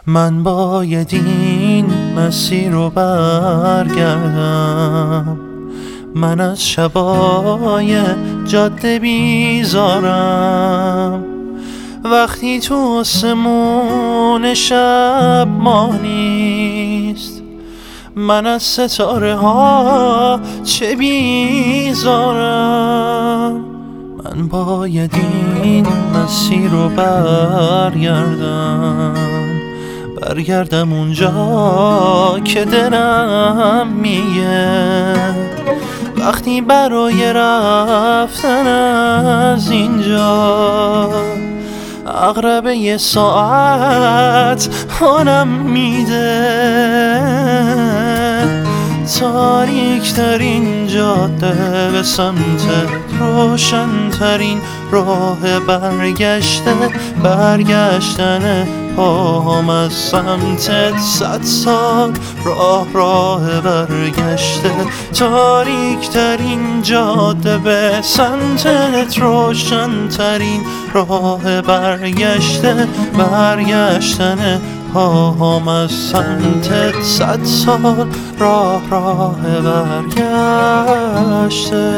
من باید این مسیر رو برگردم. من از شبای جاده بیزارم، وقتی تو آسمون شب ما نیست. من از ستاره ها چه بیزارم. من باید این مسیر رو برگردم اونجا که دلم میگه وقتی برای رفتن از اینجا عقربه یه ساعت حالم میده. تاریک ترین جاده به سمت روشن ترین راه برگشتن پاهم از سمتت 100 سال راه برگشته. تاریک ترین جاده به سمتت روشن ترین راه برگشتن پاهم از سمتت 100 سال راه برگشته.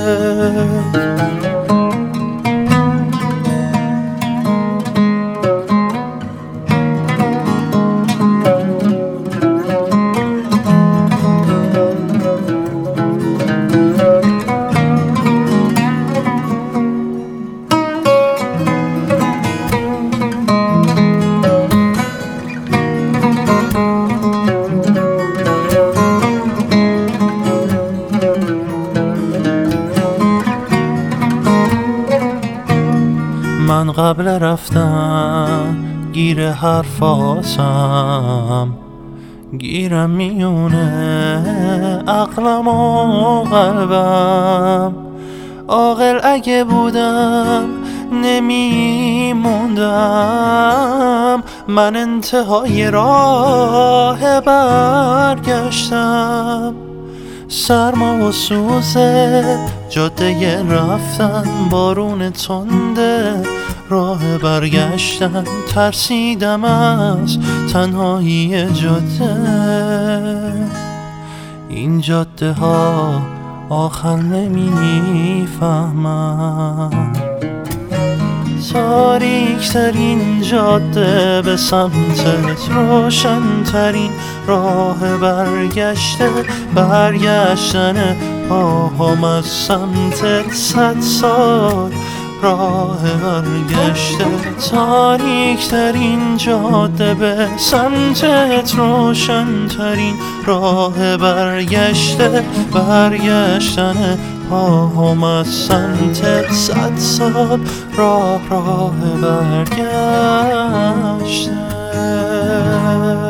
من قبل رفتن گیر حرفاتم، گیرم میونه عقلم و قلبم. عاقل اگه بودم نمیموندم. من انتهای راه برگشتم. سرما و سوزه جاده رفتن، بارون تنده راه برگشتن. ترسیدم از تنهایی جاده، این جاده ها آخر نمیفهمم. تاریک ترین جاده به سمتت روشن ترین راه برگشتن پاهم از سمتت 100 سال راه برگشته. تاریک ترین جاده به سمتت روشن ترین راه برگشتن پاهم از سمتت 100 سال راه برگشته.